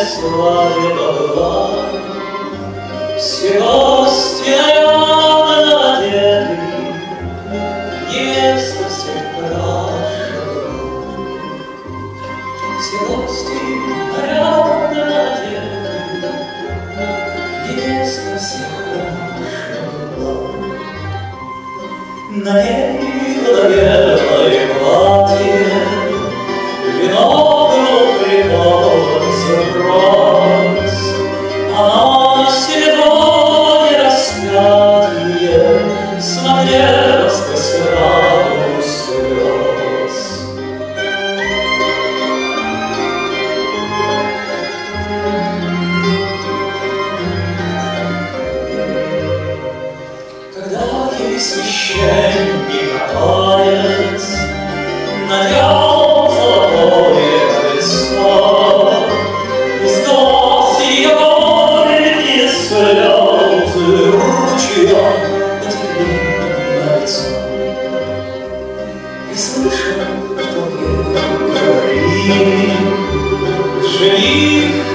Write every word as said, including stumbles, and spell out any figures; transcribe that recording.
свадьба была, все гости нарядно одеты, невеста всех спрашивала. Все гости нарядно одеты, невеста всех спрашивала. На ней было белое платье, вино было приподнялся раз, она на седое распятие смотрела сквозь раму слез. Когда ей священник отец надел золотое кольцо, из глаз ее горькие слезы ручьем потекли на лицо. И слышал, что ей говорили: жених